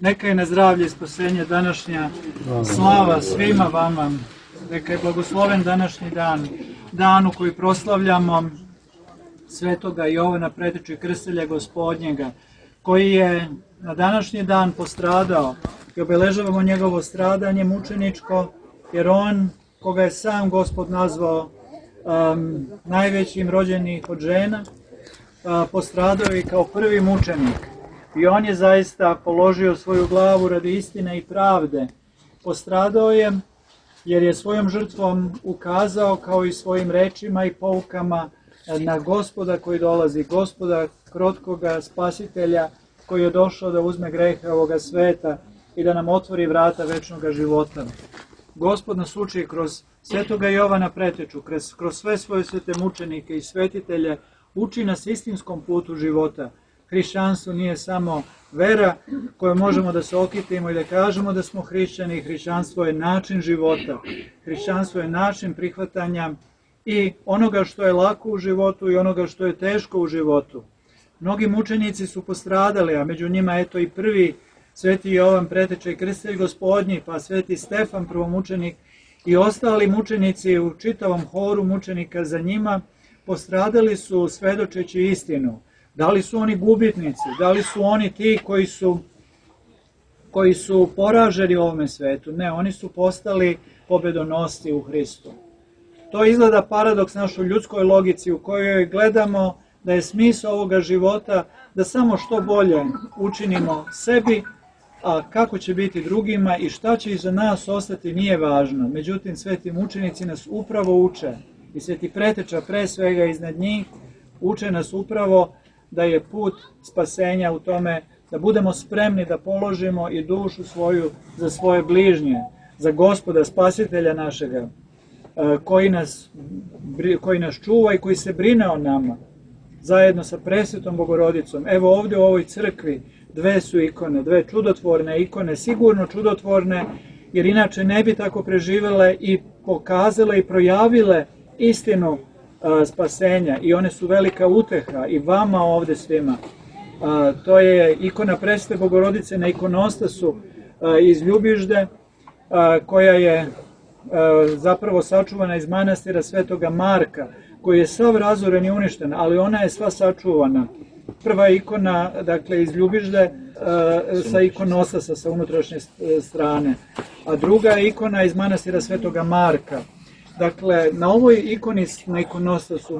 Neka je na zdravlje i spasenje današnja slava svima vama. Neka je blagosloven današnji dan, dan u koji proslavljamo svetoga Jovana Preteče Krstelja Gospodnjega, koji je na današnji dan postradao i obeležavamo njegovo stradanje mučeničko, jer on, koga je sam Gospod nazvao najvećim rođenih od žena, postradao i kao prvi mučenik. I on je zaista položio svoju glavu radi istine i pravde. Postradao je jer je svojom žrtvom ukazao, kao i svojim rečima i poukama, na Gospoda koji dolazi, Gospoda krotkoga spasitelja koji je došao da uzme grehe ovoga sveta i da nam otvori vrata večnog života. Gospod nas uči kroz svetoga Jovana Preteču, kroz sve svoje svete mučenike i svetitelje, uči nas istinskom putu života. Hrišćanstvo nije samo vera koju možemo da se okitimo i da kažemo da smo hrišćani. Hrišćanstvo je način života. Hrišćanstvo je način prihvatanja i onoga što je lako u životu i onoga što je teško u životu. Mnogi mučenici su postradali, a među njima eto i prvi sveti Jovan Preteče Krstelj Gospodnji, pa sveti Stefan prvomučenik i ostali mučenici u čitavom horu mučenika za njima postradali su svedočeći istinu. Da li su oni gubitnici? Da li su oni ti koji su poraženi u ovome svetu? Ne, oni su postali pobedonosci u Hristu. To izgleda paradoks našoj ljudskoj logici u kojoj gledamo da je smisao ovoga života da samo što bolje učinimo sebi, a kako će biti drugima i šta će iza nas ostati nije važno. Međutim, sveti mučenici nas upravo uče, i sveti Preteča pre svega iznad njih, uče nas upravo da je put spasenja u tome da budemo spremni da položimo i dušu svoju za svoje bližnje, za Gospoda Spasitelja našega, koji nas čuva i koji se brine o nama, zajedno sa presvetom Bogorodicom. Evo ovdje u ovoj crkvi dve su ikone, dve čudotvorne ikone, sigurno čudotvorne, jer inače ne bi tako preživele i pokazale i projavile istinu spasenja, i one su velika uteha i vama ovdje svima. To je ikona presvete Bogorodice na ikonostasu iz Ljubižde, koja je zapravo sačuvana iz manastira Svetoga Marka, koji je sav razoren i uništen, ali ona je sva sačuvana. Prva ikona, dakle, iz Ljubižde sa ikonostasa sa unutrašnje strane, a druga je ikona iz manastira Svetoga Marka. Dakle, na ovoj ikoni na ikonostasu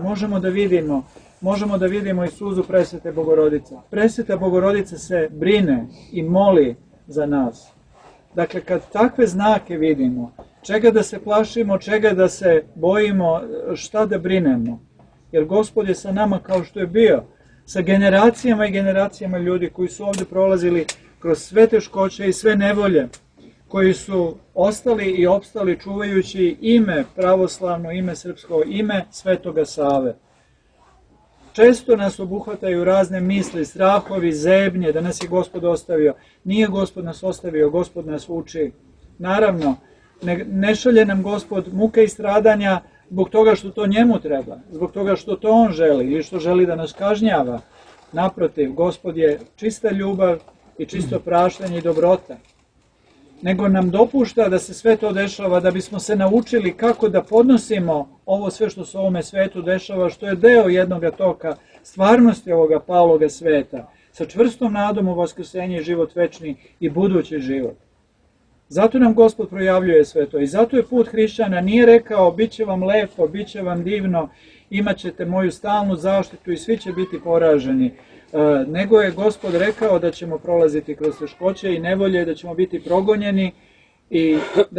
možemo da vidimo i suzu presvete Bogorodice. Presveta Bogorodica se brine i moli za nas. Dakle, kad takve znake vidimo, čega da se plašimo, čega da se bojimo, šta da brinemo? Jer Gospod je sa nama kao što je bio, sa generacijama i generacijama ljudi koji su ovdje prolazili kroz sve teškoće i sve nevolje, koji su ostali i opstali čuvajući ime pravoslavno, ime srpsko, ime Svetoga Save. Često nas obuhvataju razne misli, strahovi, zebnje, da nas je Gospod ostavio. Nije Gospod nas ostavio, Gospod nas uči. Naravno, ne šalje nam Gospod muke i stradanja zbog toga što to njemu treba, zbog toga što to on želi ili što želi da nas kažnjava. Naprotiv, Gospod je čista ljubav i čisto praštanje i dobrota. Nego nam dopušta da se sve to dešava, da bismo se naučili kako da podnosimo ovo sve što se u ovome svetu dešava, što je deo jednoga toka stvarnosti ovoga paloga sveta, sa čvrstom nadom u vaskrsenje i život večni i budući život. Zato nam Gospod projavljuje sve to i zato je put hrišćana nije rekao bit će vam lepo, bit će vam divno, imat ćete moju stalnu zaštitu i svi će biti poraženi. Nego je Gospod rekao da ćemo prolaziti kroz teškoće i nevolje, da ćemo biti progonjeni i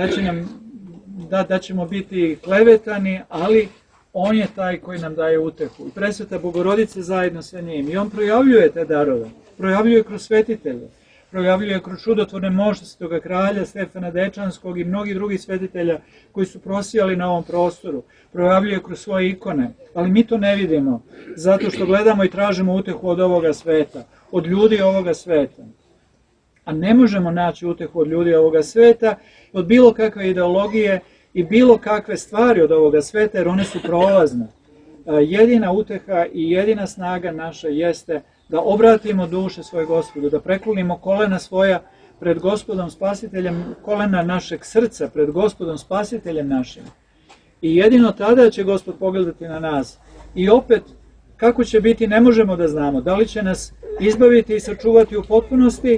da ćemo biti klevetani, ali on je taj koji nam daje utehu. I presveta Bogorodica zajedno sa njim. I on projavljuje te darove, projavljuje kroz svetitelje, projavljuje kroz čudotvorne mošte Svetoga kralja Stefana Dečanskog i mnogih drugih svetitelja koji su prosijali na ovom prostoru. Projavljuje kroz svoje ikone, ali mi to ne vidimo, zato što gledamo i tražimo utehu od ovoga sveta, od ljudi ovoga sveta. A ne možemo naći utehu od ljudi ovoga sveta, od bilo kakve ideologije i bilo kakve stvari od ovoga sveta, jer one su prolazne. Jedina uteha i jedina snaga naša jeste da obratimo duše svoje Gospodu, da preklonimo kolena svoja pred Gospodom Spasiteljem, kolena našeg srca, pred Gospodom Spasiteljem našim. I jedino tada će Gospod pogledati na nas. I opet, kako će biti, ne možemo da znamo. Da li će nas izbaviti i sačuvati u potpunosti,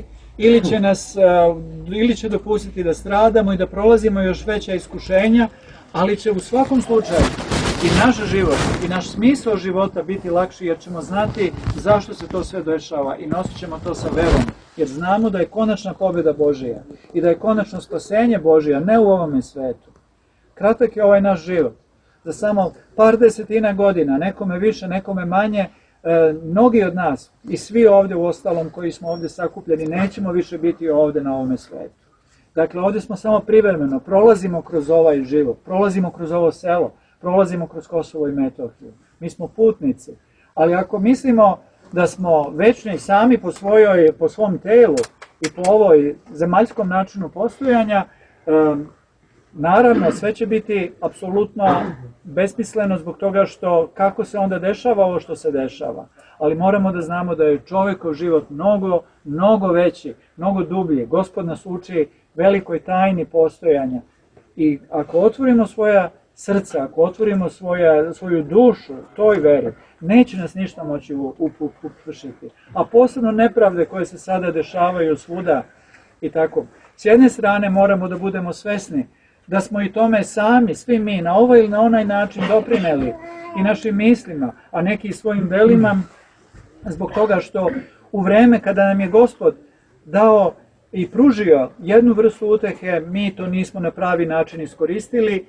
ili će dopustiti da stradamo i da prolazimo još veća iskušenja, ali će u svakom slučaju i naš život i naš smisao života biti lakši, jer ćemo znati zašto se to sve dešava i nosit ćemo to sa verom, jer znamo da je konačna pobjeda Božija i da je konačno spasenje Božija, ne u ovome svetu. Kratak je ovaj naš život. Za samo par desetina godina, nekome više, nekome manje, mnogi od nas i svi ovdje u ostalom koji smo ovdje sakupljeni nećemo više biti ovdje na ovome svetu. Dakle, ovdje smo samo privremeno, prolazimo kroz ovaj život, prolazimo kroz ovo selo, prolazimo kroz Kosovo i Metohiju. Mi smo putnici, ali ako mislimo da smo večni sami po svom telu i po ovoj zemaljskom načinu postojanja, naravno sve će biti apsolutno besmisleno zbog toga što kako se onda dešava ovo što se dešava. Ali moramo da znamo da je čovjekov život mnogo, mnogo veći, mnogo dublji. Gospod nas uči velikoj tajni postojanja. I ako otvorimo svoja srca, ako otvorimo svoju dušu toj veri, neće nas ništa moći upršiti. A posebno nepravde koje se sada dešavaju svuda i tako. S jedne strane moramo da budemo svesni da smo i tome sami, svi mi, na ovaj ili na onaj način doprineli i našim mislima, a neki i svojim delima, zbog toga što u vreme kada nam je Gospod dao i pružio jednu vrstu utehe, mi to nismo na pravi način iskoristili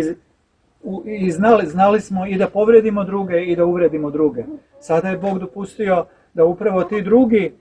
i znali smo i da povredimo druge i da uvredimo druge. Sada je Bog dopustio da upravo ti drugi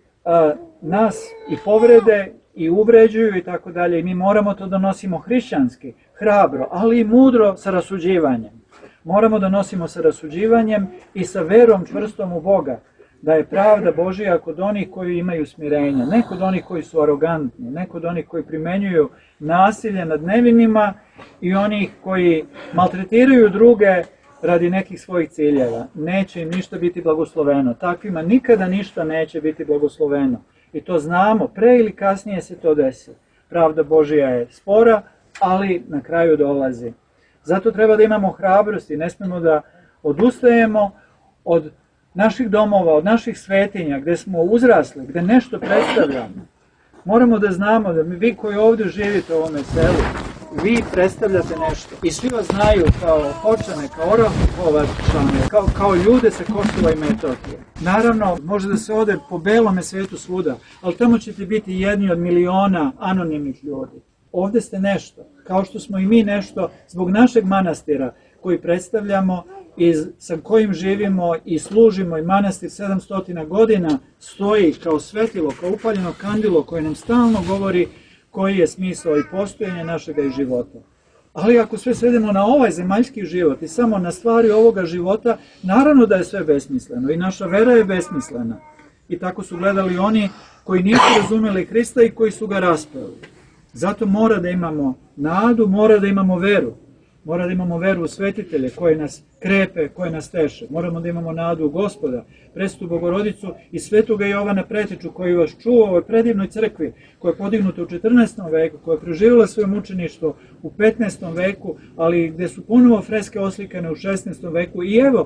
nas i povrede i uvređuju i tako dalje. I mi moramo to da nosimo hrišćanski, hrabro, ali i mudro sa rasuđivanjem. Moramo da nosimo sa rasuđivanjem i sa verom čvrstom u Boga, da je pravda Božija kod onih koji imaju smirenja, ne kod onih koji su arogantni, ne kod onih koji primenjuju nasilje nad nevinima i onih koji maltretiraju druge radi nekih svojih ciljeva. Neće im ništa biti blagosloveno. Takvima nikada ništa neće biti blagosloveno. I to znamo, pre ili kasnije se to desi. Pravda Božija je spora, ali na kraju dolazi. Zato treba da imamo hrabrosti, ne smemo da odustajemo od naših domova, od naših svetinja, gde smo uzrasli, gde nešto predstavljamo. Moramo da znamo da vi koji ovdje živite u ovome selu, vi predstavljate nešto. I svi vas znaju kao Hočane, kao Orahovačane, kao ljude sa Kosova i Metohije. Naravno, može da se ode po belome svetu svuda, ali tamo ćete biti jedni od miliona anonimnih ljudi. Ovdje ste nešto, kao što smo i mi nešto zbog našeg manastira koji predstavljamo i sa kojim živimo i služimo, i manastir 700 godina stoji kao svetilo, kao upaljeno kandilo koje nam stalno govori koji je smisao i postojanje našega i života. Ali ako sve svedemo na ovaj zemaljski život i samo na stvari ovoga života, naravno da je sve besmisleno i naša vera je besmislena. I tako su gledali oni koji nisu razumeli Hrista i koji su ga raspeli. Zato mora da imamo nadu, mora da imamo veru. Mora da imamo veru u svetitelje koje nas krepe, koje nas teše. Moramo da imamo nadu u Gospoda, Presvetu Bogorodicu i Svetoga Jovana Preteču koji vas čuva u ovoj predivnoj crkvi koja je podignuta u 14. veku, koja je preživjela svoje mučeništvo u 15. veku, ali gdje su ponovo freske oslikane u 16. veku i evo,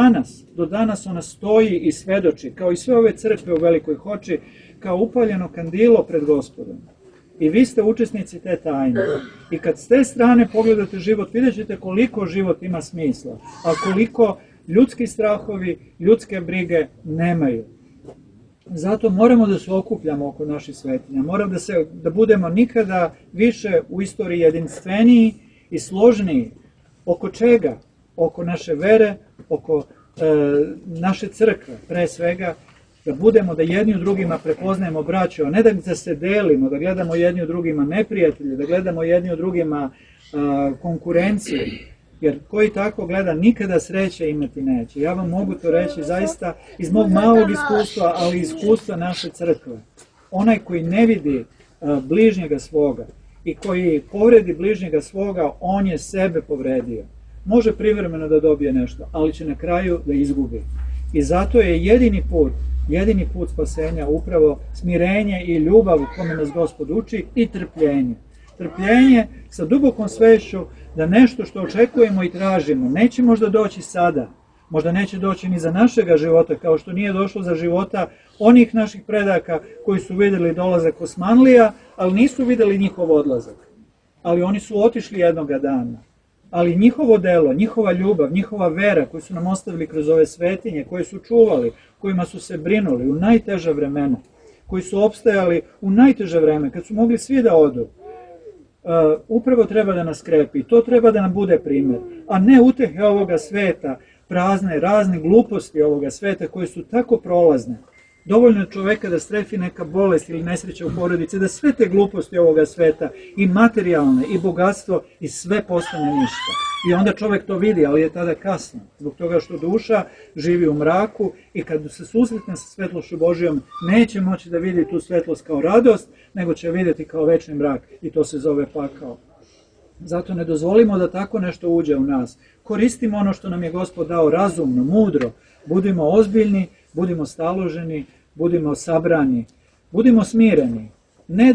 do danas ona stoji i svedoči, kao i sve ove crkve u Velikoj Hoči, kao upaljeno kandilo pred Gospodom. I vi ste učesnici te tajne. I kad s te strane pogledate život, vidjet ćete koliko život ima smisla, a koliko ljudski strahovi, ljudske brige nemaju. Zato moramo da se okupljamo oko naših svetinja. Moramo da budemo nikada više u istoriji jedinstveniji i složniji. Oko čega? Oko naše vere, oko naše crkve, pre svega, da budemo, da jedni u drugima prepoznajemo braću, a ne da se delimo, da gledamo jedni u drugima neprijatelji, da gledamo jedni u drugima konkurenciju, jer koji tako gleda nikada sreće imati neće. Ja vam mogu to reći zaista iz mog malog iskustva, ali iz iskustva naše crkve. Onaj koji ne vidi bližnjega svoga i koji povredi bližnjega svoga, on je sebe povredio. Može privremeno da dobije nešto, ali će na kraju da izgubi. I zato je jedini put jedini put spasenja, upravo smirenje i ljubav u kome nas Gospod uči, i trpljenje. Trpljenje sa dubokom svešću da nešto što očekujemo i tražimo neće možda doći sada, možda neće doći ni za našega života, kao što nije došlo za života onih naših predaka koji su vidjeli dolazak Osmanlija, ali nisu vidjeli njihov odlazak. Ali oni su otišli jednoga dana. Ali njihovo delo, njihova ljubav, njihova vera koju su nam ostavili kroz ove svetinje, koje su čuvali, kojima su se brinuli u najteža vremena, koji su opstajali u najteže vreme, kad su mogli svi da odu, upravo treba da nas krepi. To treba da nam bude primjer, a ne utehe ovoga sveta, prazne, razne gluposti ovoga sveta koje su tako prolazne. Dovoljno je čoveka da strefi neka bolest ili nesreća u porodici, da sve te gluposti ovoga sveta, i materijalne, i bogatstvo, i sve postane ništa. I onda čovek to vidi, ali je tada kasno, zbog toga što duša živi u mraku i kad se susretne sa svetlošću Božijom, neće moći da vidi tu svetlost kao radost, nego će vidjeti kao večni mrak, i to se zove pakao. Zato ne dozvolimo da tako nešto uđe u nas. Koristimo ono što nam je Gospod dao razumno, mudro, budimo ozbiljni, budimo staloženi, budimo sabrani, budimo smireni. Ne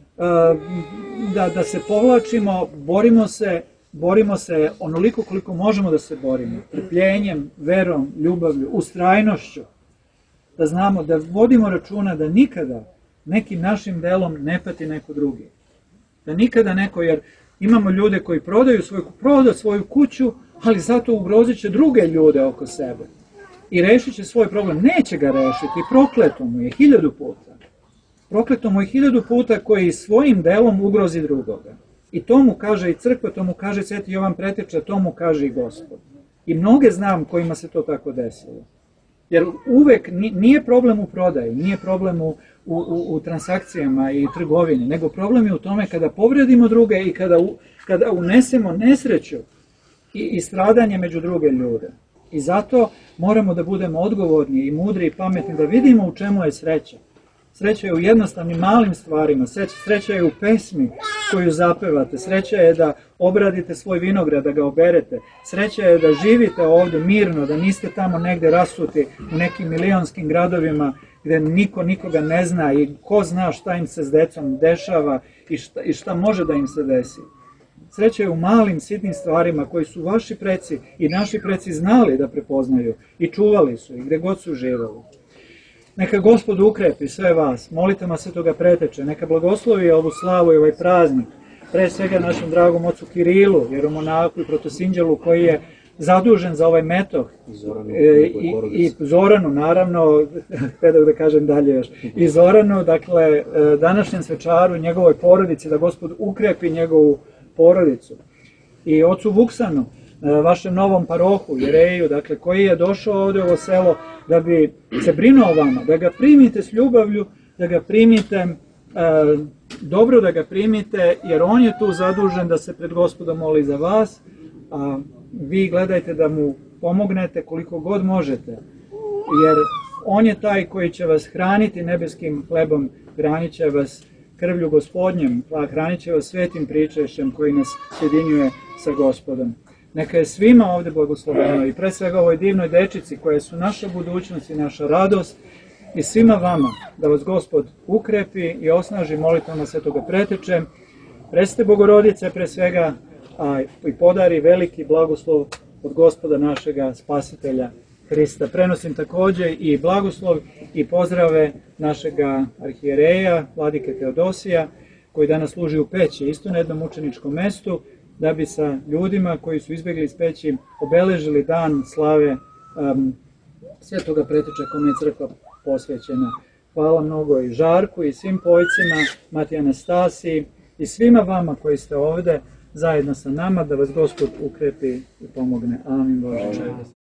da se povlačimo, borimo se onoliko koliko možemo da se borimo. Trpljenjem, verom, ljubavlju, ustrajnošću. Da znamo, da vodimo računa da nikada nekim našim delom ne pati neko drugi. Da nikada neko, jer imamo ljude koji prodaju svoju kuću, ali zato ugrozit će druge ljude oko sebe. I rešit će svoj problem. Neće ga rešiti, prokleto mu je 1000 puta. Prokleto mu je 1000 puta koji svojim delom ugrozi drugoga. I to mu kaže i crkva, to mu kaže Sveti Jovan Preteča, to mu kaže i Gospod. I mnoge znam kojima se to tako desilo. Jer uvek nije problem u prodaji, nije problem u transakcijama i trgovini, nego problem je u tome kada povredimo druge i kada unesemo nesreću i stradanje među druge ljude. I zato moramo da budemo odgovorni i mudri i pametni, da vidimo u čemu je sreća. Sreća je u jednostavnim malim stvarima, sreća je u pesmi koju zapevate, sreća je da obradite svoj vinograd, da ga oberete, sreća je da živite ovdje mirno, da niste tamo negde rasuti u nekim milionskim gradovima gde niko nikoga ne zna i ko zna šta im se s decom dešava i šta može da im se desi. Sreća je u malim, sitnim stvarima koji su vaši preci i naši preci znali da prepoznaju i čuvali su i gde god su živali. Neka Gospod ukrepi sve vas, molitama Svetoga Preteče, neka blagoslovi ovu slavu i ovaj praznik, pre svega našem dragom ocu Kirilu, jeromonahu i protosinđelu koji je zadužen za ovaj metoh, i Zoranu, naravno, htio da kažem dalje još, i Zoranu, dakle, današnjem svečaru i njegovoj porodici, da Gospod ukrepi njegovu porodicu. I ocu Vuksanu, vašem novom parohu, jereju, dakle, koji je došao ovdje u ovo selo da bi se brinuo o vama, da ga primite s ljubavlju, da ga primite, dobro da ga primite, jer on je tu zadužen da se pred Gospodom moli za vas, a vi gledajte da mu pomognete koliko god možete, jer on je taj koji će vas hraniti nebeskim hlebom, hranit će vas krvlju Gospodnjem, hranit će vas svetim pričešćem koji nas sjedinjuje sa Gospodom. Neka je svima ovdje blagosloveno i pre svega ovoj divnoj dečici koja su naša budućnost i naša radost, i svima vama da vas Gospod ukrepi i osnaži molitvama Svetoga Preteče, Presvete Bogorodice pre svega, a i podari veliki blagoslov od Gospoda našega Spasitelja Hrista. Prenosim također i blagoslov i pozdrave našega arhijereja, vladike Teodosija, koji danas služi u Peći, isto na jednom učeničkom mestu, da bi sa ljudima koji su izbjegli iz Peći obeležili dan slave Svetoga Preteča kome je crkva posvećena. Hvala mnogo i Žarku i svim pojcima, Matiji Anastasiji i svima vama koji ste ovdje zajedno sa nama, da vas Gospod ukrepi i pomogne. Amin Bože.